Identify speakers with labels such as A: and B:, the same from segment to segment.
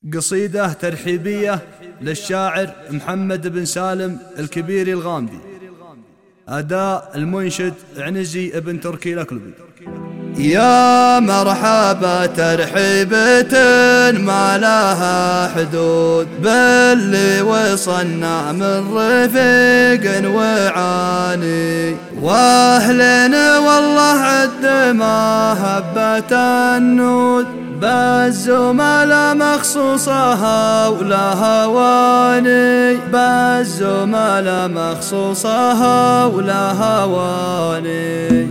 A: قصيدة ترحيبية للشاعر محمد بن سالم الكبيري الغامدي. أداء المنشد عنزي ابن تركي الأكلبي.
B: يا مرحبا ترحيبة ما لها حدود باللي وصلنا من رفيق وعاني، واهلنا والله عد ما هبت النود، بالزملاء مخصوصها ولا هواني، بالزملاء مخصوصها ولا هواني.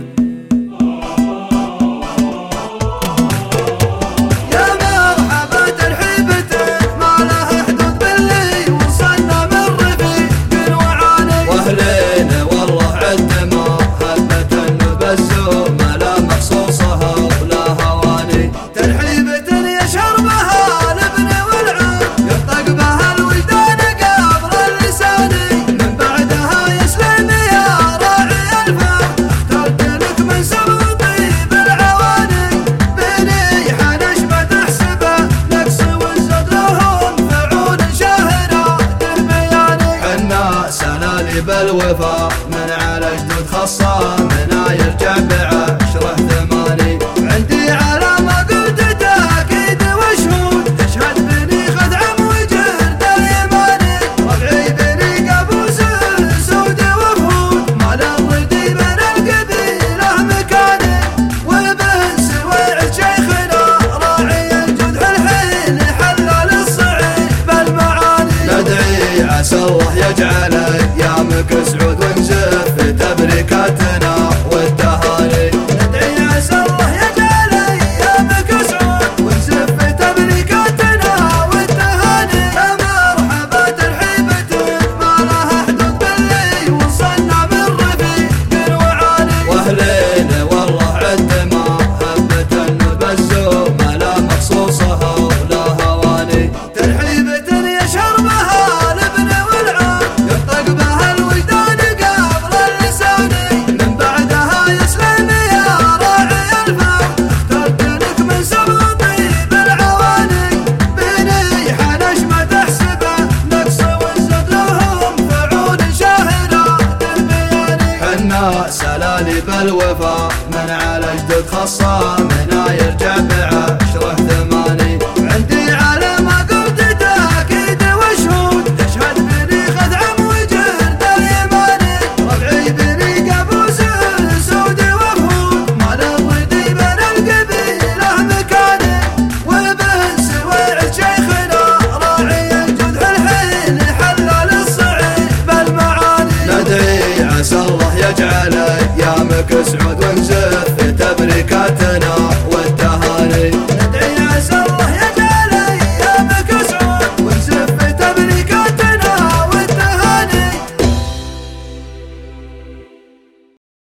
B: بالوفا من على جدود خاصة منا يرجع بعشرة ثماني، عندي على ما قلت تأكيد وشهود تشهد بني خدعم وجهد اليماني، ربعي بني قابوس سود وفهود، مال الردي بين القبيلة مكاني، وبن سويع شيخنا راعي الجود الحين حلل الصعيد بالمعاني. ندعي عسى الله يجعله يامك سعود ونزف تبريكاتنا والتهاني، ندعي عسى الله يجعل ايامك سعود ونزف تبريكاتنا والتهاني. يا مرحبا ترحيبتك ما لها حدود باللي وصلنا من رفيق وعالي، واهلنا والله عد ما هبت النود بالزملاء مخصوصها ولا هواني، ترحيبة يشهر بها سلالي بالوفا من على جدود خاصة منا يرجع بعشرة ثماني، عندي على ما قلت تأكيد وشهود تشهد بني خدعم وجهد اليماني، ربعي بني قابوس سود وفهود، مال الردي بين القبيلة مكاني، وبن سويع شيخنا راعي الجود الحين حلل الصعيد بالمعاني. ندعي عسى الله يجعل ايامك سعود